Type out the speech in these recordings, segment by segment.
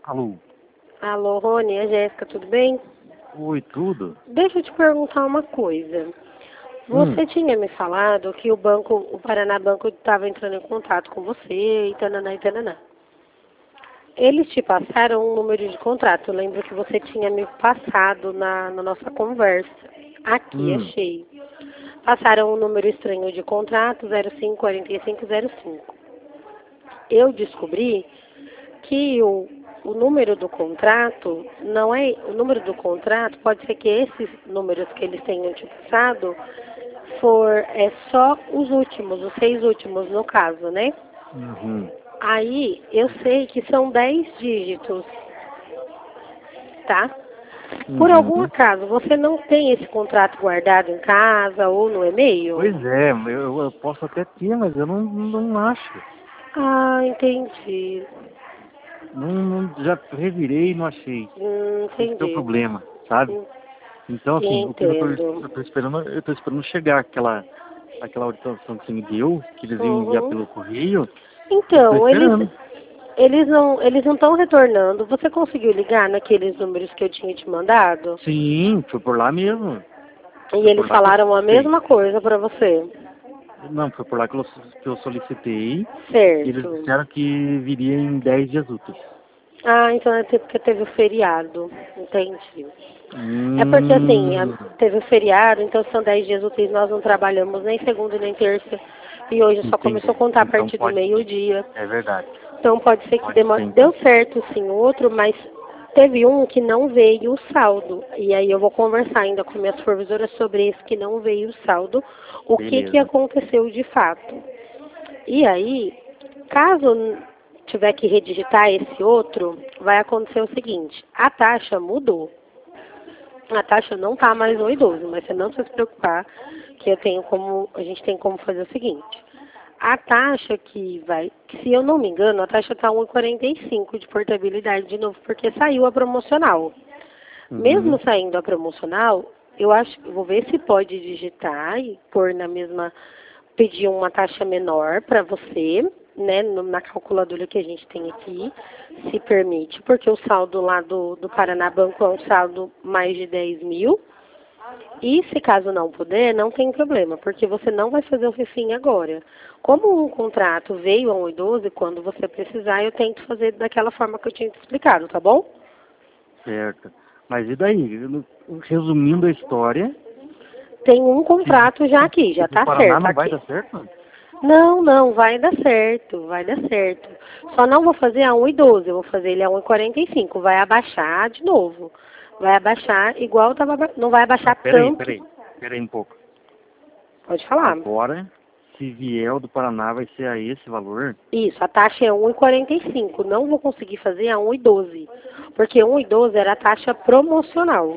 Alô? Alô, Rony, é Jéssica, tudo bem? Oi, tudo? Deixa eu te perguntar uma coisa. Você tinha me falado que o Paraná Banco estava entrando em contato com você e tananã e tananã. Eles te passaram um número de contrato. Eu lembro que você tinha me passado na nossa conversa. Aqui, achei. Passaram um número estranho de contrato, 054505. Eu descobri que o número do contrato não é. O número do contrato pode ser que esses números que eles tenham te passado é só os últimos, os 6 últimos no caso, né? Aí eu sei que são 10 dígitos, tá? Por algum acaso, você não tem esse contrato guardado em casa ou no e-mail? Pois é, eu posso até ter, mas eu não acho. Ah, entendi. Já revirei e não achei. Esse que é o Entendi. problema, sabe? Então, assim, o que Entendo. eu tô esperando chegar aquela orientação que você me deu, que eles iam enviar pelo correio. Eu tô Então, esperando. eles não estão retornando. Você conseguiu ligar naqueles números que eu tinha te mandado? Sim, foi por lá mesmo. E Foi eles por lá que eu falaram a solicitei. mesma coisa pra você? Não, foi por lá que eu solicitei. E eles Certo. disseram que viria em 10 dias úteis. Ah, então é porque teve o feriado. Entendi. É porque assim, Hum, teve o feriado, então são 10 dias úteis, nós não trabalhamos nem segunda nem terça. E hoje só começou a entendi. contar a Então partir do pode ser. meio-dia. É verdade. Então pode ser que Pode ser demore. então. Deu certo sim o outro, mas teve um que não veio o saldo. E aí eu vou conversar ainda com minha supervisora sobre esse que não veio o saldo, o que Beleza. aconteceu de fato. E aí, caso tiver que redigitar esse outro, vai acontecer o seguinte, a taxa mudou. A taxa não está mais 1,12, mas você não precisa se preocupar, que a gente tem como fazer o seguinte. A taxa que se eu não me engano, a taxa está 1,45 de portabilidade de novo, porque saiu a promocional. Mesmo saindo a promocional, eu vou ver se pode digitar e pôr pedir uma taxa menor para você, né, na calculadora que a gente tem aqui, se permite, porque o saldo lá do Paraná Banco é um saldo mais de 10 mil. E se caso não puder, não tem problema, porque você não vai fazer o refim agora. Como um contrato veio a 1,12, quando você precisar, eu tento fazer daquela forma que eu tinha te explicado, tá bom? Certo. Mas e daí? Resumindo a história, Tem um contrato já aqui, já do tá Paraná certo não vai aqui. dar certo? Não, vai dar certo, vai dar certo. Só não vou fazer a 1,12, eu vou fazer ele a 1,45. Vai abaixar de novo. Vai abaixar igual tava, não vai Não, abaixar peraí, tanto. peraí. Peraí um pouco. Pode falar. Agora, se vier o do Paraná, vai ser a esse valor? Isso, a taxa é 1,45. Não vou conseguir fazer a 1,12, porque 1,12 era a taxa promocional.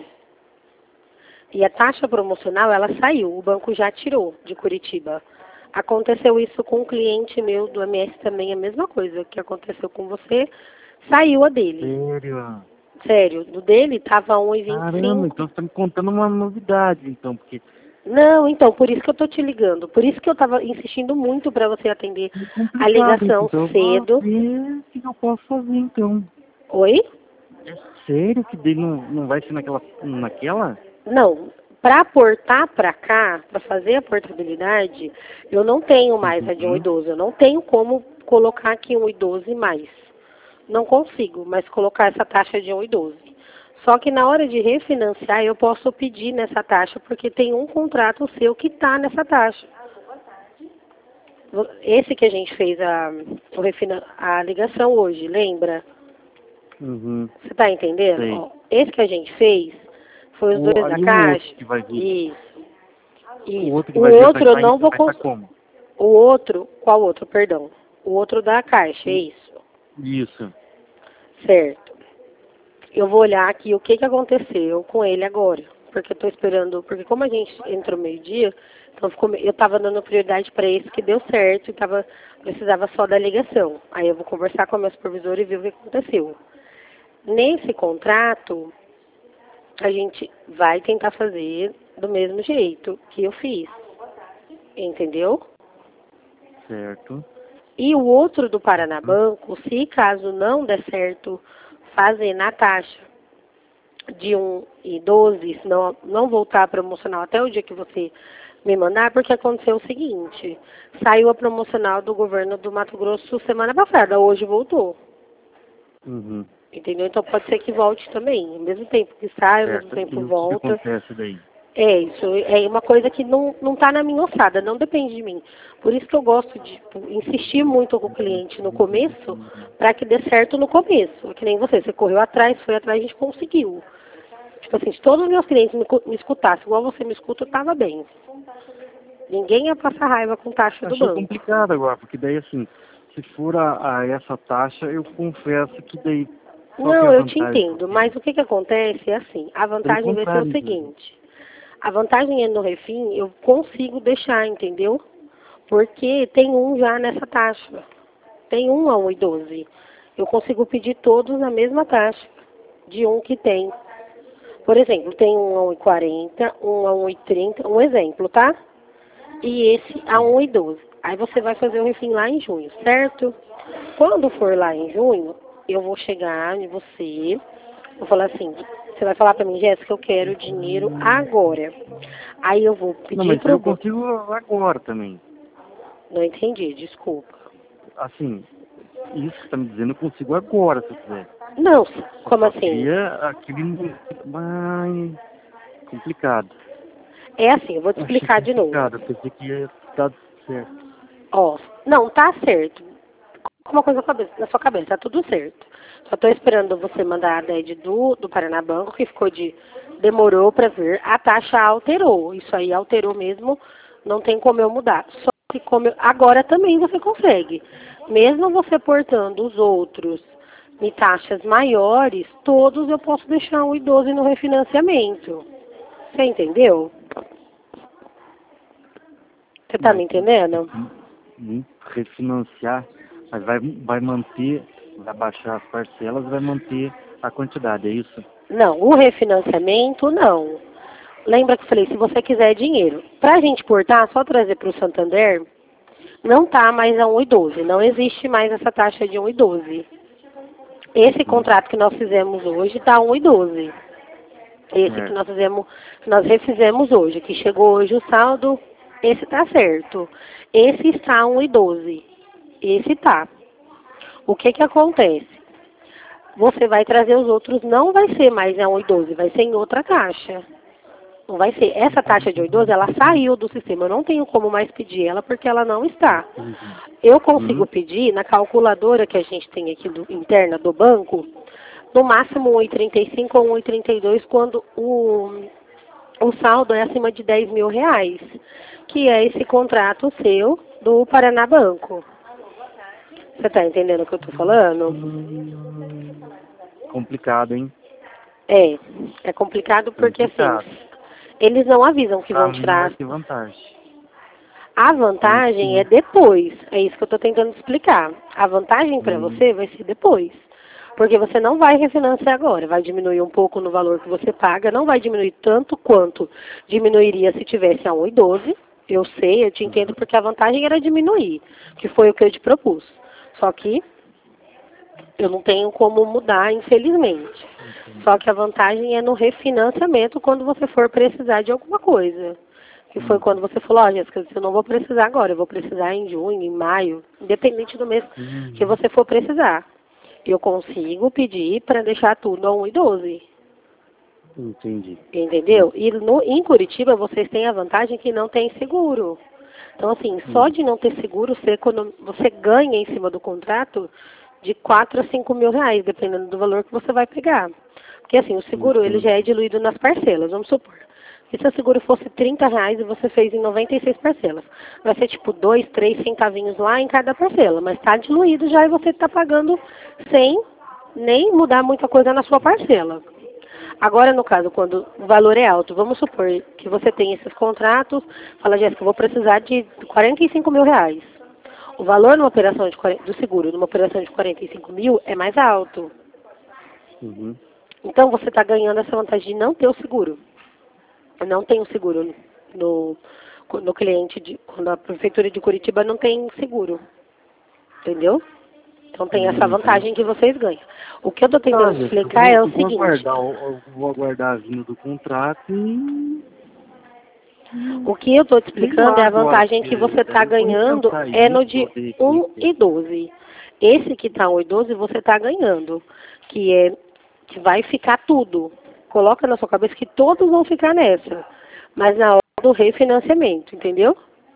E a taxa promocional, ela saiu, o banco já tirou de Curitiba. Aconteceu isso com um cliente meu do MS também, a mesma coisa que aconteceu com você, saiu a dele. Sério? Sério, do dele estava Caramba, 1,25. então você tá me contando uma novidade, então, porque Não, então, por isso que eu tô te ligando. Por isso que eu estava insistindo muito para você atender é a complicado, ligação então eu vou cedo. ver o que eu posso fazer, então. Oi? É sério que dele não vai ser naquela? Não, para aportar para cá, para fazer a portabilidade, eu não tenho mais a de Uhum. 1,12. Eu não tenho como colocar aqui 1,12 mais. Não consigo mais colocar essa taxa de 1,12. Só que na hora de refinanciar, eu posso pedir nessa taxa, porque tem um contrato seu que está nessa taxa. Esse que a gente fez a ligação hoje, lembra? Uhum. Você está entendendo? Sei. Ó, esse que a gente fez foi os dois da Aí o outro Caixa. que vai vir. Isso, O isso. outro que O vai vir outro eu não vou vai estar conseguir. como? O outro, qual outro, perdão? O outro da Caixa, é isso. Isso. Certo. Eu vou olhar aqui o que aconteceu com ele agora. Porque eu estou esperando, porque como a gente entrou meio-dia, então eu estava dando prioridade para esse que deu certo e precisava só da ligação. Aí eu vou conversar com a minha supervisora e ver o que aconteceu. Nesse contrato, a gente vai tentar fazer do mesmo jeito que eu fiz. Entendeu? Certo. E o outro do Paraná Banco, se caso não der certo fazer na taxa de 1,12, se não voltar a promocional até o dia que você me mandar, porque aconteceu o seguinte, saiu a promocional do governo do Mato Grosso semana passada, hoje voltou. Uhum. Entendeu? Então pode ser que volte também, ao mesmo tempo que sai, ao mesmo Certo. tempo E o que volta. acontece daí? É, isso é uma coisa que não tá na minha ossada, não depende de mim. Por isso que eu gosto de insistir muito com o cliente no começo, para que dê certo no começo. Que nem você correu atrás, foi atrás, a gente conseguiu. Tipo assim, se todos os meus clientes me escutassem igual você me escuta, eu tava bem. Ninguém ia passar raiva com taxa do Achei banco. complicado agora, porque daí assim, se for a essa taxa, eu confesso que daí qual que é Não, a eu te vantagem que eu entendo, tenho? mas o que acontece é assim, a Pelo vantagem vai ser o contrário, inclusive. seguinte, a vantagem é no refim, eu consigo deixar, entendeu? Porque tem um já nessa taxa, tem um a 1,12. Eu consigo pedir todos na mesma taxa, de um que tem. Por exemplo, tem um a 1,40, um a 1,30, um exemplo, tá? E esse a 1,12. Aí você vai fazer o refim lá em junho, certo? Quando for lá em junho, eu vou chegar em você, vou falar assim, você vai falar pra mim, Jéssica, eu quero dinheiro agora. Aí eu vou Não, pedir mas pro eu banco. consigo agora também. Não entendi, desculpa. Assim, isso que você está me dizendo eu consigo agora, se eu quiser. Não, Eu como só assim? queria aquele mais complicado. É assim, eu vou te Eu achei explicar de novo. complicado, eu pensei que ia dar certo. Ó, não, tá certo. Com uma coisa na sua cabeça, tá tudo certo. Só tô esperando você mandar a DED do Paraná Banco, que demorou para vir. A taxa alterou. Isso aí alterou mesmo, não tem como eu mudar. Só que agora também você consegue. Mesmo você portando os outros em taxas maiores, todos eu posso deixar um idoso no refinanciamento. Você entendeu? Você tá Mas me entendendo? refinanciar, mas vai manter, vai baixar as parcelas, vai manter a quantidade, é isso? Não, o refinanciamento não. Lembra que eu falei, se você quiser dinheiro. Para a gente portar, só trazer para o Santander, não tá mais a 1,12. Não existe mais essa taxa de 1,12. Esse Uhum. contrato que nós fizemos hoje está 1,12. Esse que Certo. nós refizemos hoje, que chegou hoje o saldo, esse está certo. Esse está 1,12. Esse tá. O que acontece? Você vai trazer os outros, não vai ser mais a 1,12, vai ser em outra taxa. Não vai ser. Essa taxa de 1,12, ela saiu do sistema. Eu não tenho como mais pedir ela porque ela não está. Entendi. Eu consigo Uhum. pedir na calculadora que a gente tem aqui interna do banco, no máximo 1,35 ou 1,32 quando o saldo é acima de 10 mil reais, que é esse contrato seu do Paraná Banco. Você está entendendo o que eu estou falando? Complicado, hein? É complicado porque assim, Complicado. eles não avisam que Pra vão mim vai tirar. ter vantagem. A vantagem é Sim. depois. É isso que eu estou tentando explicar. A vantagem para Hum. você vai ser depois. Porque você não vai refinanciar agora. Vai diminuir um pouco no valor que você paga. Não vai diminuir tanto quanto diminuiria se tivesse a 1,12. Eu sei, eu te entendo, porque a vantagem era diminuir, que foi o que eu te propus. Só que eu não tenho como mudar, infelizmente. Só que a vantagem é no refinanciamento quando você for precisar de alguma coisa. Que foi quando você falou, ó, Jéssica, eu não vou precisar agora, eu vou precisar em junho, em maio, independente do mês que Uhum. você for precisar. Eu consigo pedir para deixar tudo a 1,12. Entendi. Entendeu? E em Curitiba vocês têm a vantagem que não tem seguro. Então, assim, só Hum. de não ter seguro, você ganha em cima do contrato de 4 a 5 mil reais, dependendo do valor que você vai pegar. Porque, assim, o seguro, ele já é Entendi. diluído nas parcelas, vamos supor. E se o seguro fosse 30 reais e você fez em 96 parcelas? Vai ser tipo 2, 3 centavinhos lá em cada parcela, mas está diluído já e você está pagando sem nem mudar muita coisa na sua parcela. Agora, no caso, quando o valor é alto, vamos supor que você tem esses contratos, fala, Jéssica, eu vou precisar de 45 mil reais. O valor numa operação do seguro, numa operação de 45 mil, é mais alto. Uhum. Então, você está ganhando essa vantagem de não ter o seguro. Não tem o seguro no cliente, quando a prefeitura de Curitiba não tem seguro. Entendeu? Então tem essa vantagem que vocês ganham. O que eu estou tentando explicar é o seguinte. Vou aguardar a vinda do contrato e... O que eu estou te explicando é a vantagem que você está ganhando é no de 1 e 12. Esse que está 1 e 12 você está ganhando, que vai ficar tudo. Coloca na sua cabeça que todos vão ficar nessa, mas na hora do refinanciamento, entendeu?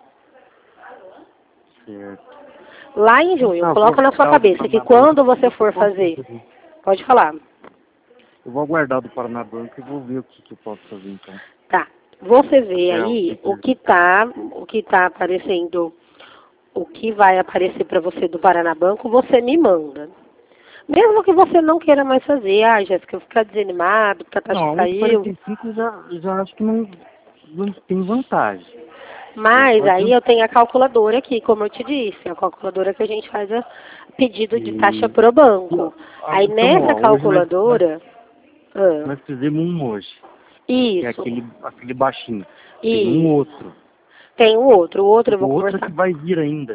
Certo. Lá em junho, coloca na sua cabeça que quando você for fazer, pode falar. Eu vou aguardar do Paranabanco e vou ver o que eu posso fazer então. Tá. Você vê aí o que tá aparecendo, o que vai aparecer para você do Paranabanco, você me manda. Mesmo que você não queira mais fazer, Jéssica, eu vou ficar desanimado, porque a taxa caiu. 45 já acho que não tem vantagem. Mas aí eu tenho a calculadora aqui, como eu te disse, a calculadora que a gente faz a pedido de taxa para o banco. Aí então, nessa calculadora... Nós fizemos um hoje. Isso. Que é aquele baixinho. Isso. Tem um outro. Tem um outro. O outro eu vou conversar. O conversar. outro que vai vir ainda.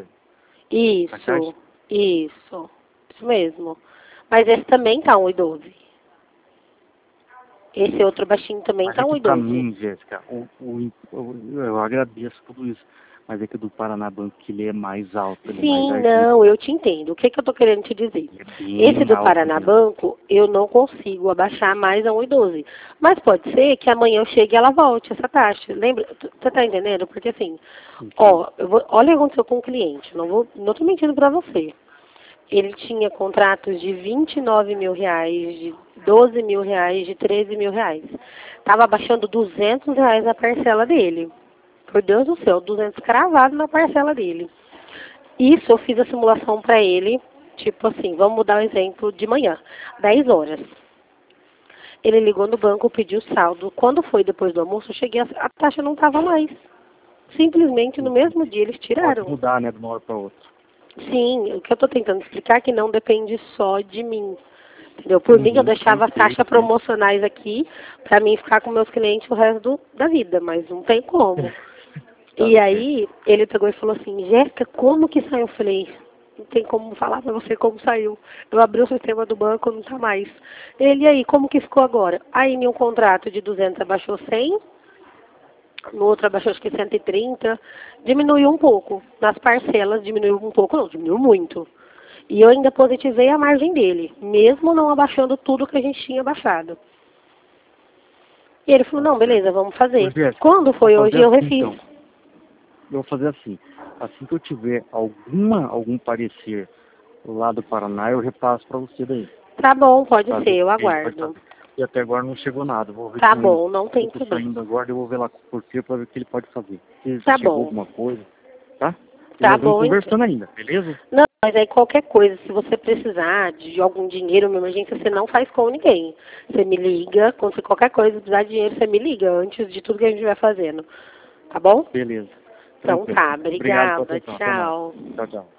Isso mesmo. Mas esse também tá 1,12. Esse outro baixinho também tá 1,12. Pra mim, Jéssica, eu agradeço tudo isso. Mas é que o do Paranabanco que ele é mais alto. Sim, não, eu te entendo. O que eu tô querendo te dizer? Esse do Paranabanco, eu não consigo abaixar mais a 1,12. Mas pode ser que amanhã eu chegue e ela volte, essa taxa. Lembra? Você tá entendendo? Porque assim, olha o que aconteceu com o cliente. Não tô mentindo pra você. Ele tinha contratos de 29 mil reais, de 12 mil reais, de 13 mil reais. Tava abaixando 200 reais a parcela dele. Por Deus do céu, 200 cravado na parcela dele. Isso eu fiz a simulação para ele, tipo assim, vamos mudar o exemplo de manhã, 10 horas. Ele ligou no banco, pediu saldo. Quando foi depois do almoço, eu cheguei, a taxa não estava mais. Simplesmente no mesmo dia eles tiraram. Pode mudar, né, de uma hora para outra. Sim, o que eu estou tentando explicar é que não depende só de mim. Entendeu? Por mim, eu deixava as taxas promocionais aqui para mim ficar com meus clientes o resto da vida, mas não tem como. E aí, ele pegou e falou assim, Jéssica, como que saiu? Eu falei, não tem como falar pra você como saiu. Eu abri o sistema do banco, não tá mais. Ele, e aí, como que ficou agora? Aí, em um contrato de 200 abaixou 100, no outro abaixou acho que 130, diminuiu um pouco. Nas parcelas, diminuiu um pouco, não, diminuiu muito. E eu ainda positivei a margem dele, mesmo não abaixando tudo que a gente tinha abaixado. E ele falou, não, beleza, vamos fazer. Quando foi hoje, eu refiz. Então. Eu vou fazer assim que eu tiver algum parecer lá do Paraná, eu repasso para você daí. Tá bom, pode ser, eu aguardo. E até agora não chegou nada. Vou ver tá bom, não tem problema. Saindo agora, eu vou ver lá com o porteiro para ver o que ele pode fazer. Se tá chegou bom. alguma coisa, tá? Tá bom. Conversando ainda, beleza? Não, mas aí qualquer coisa, se você precisar de algum dinheiro, uma emergência, você não faz com ninguém. Você me liga, quando qualquer coisa precisar de dinheiro, você me liga antes de tudo que a gente vai fazendo. Tá bom? Beleza. Então tá, obrigada, tchau. tchau. Tchau, tchau.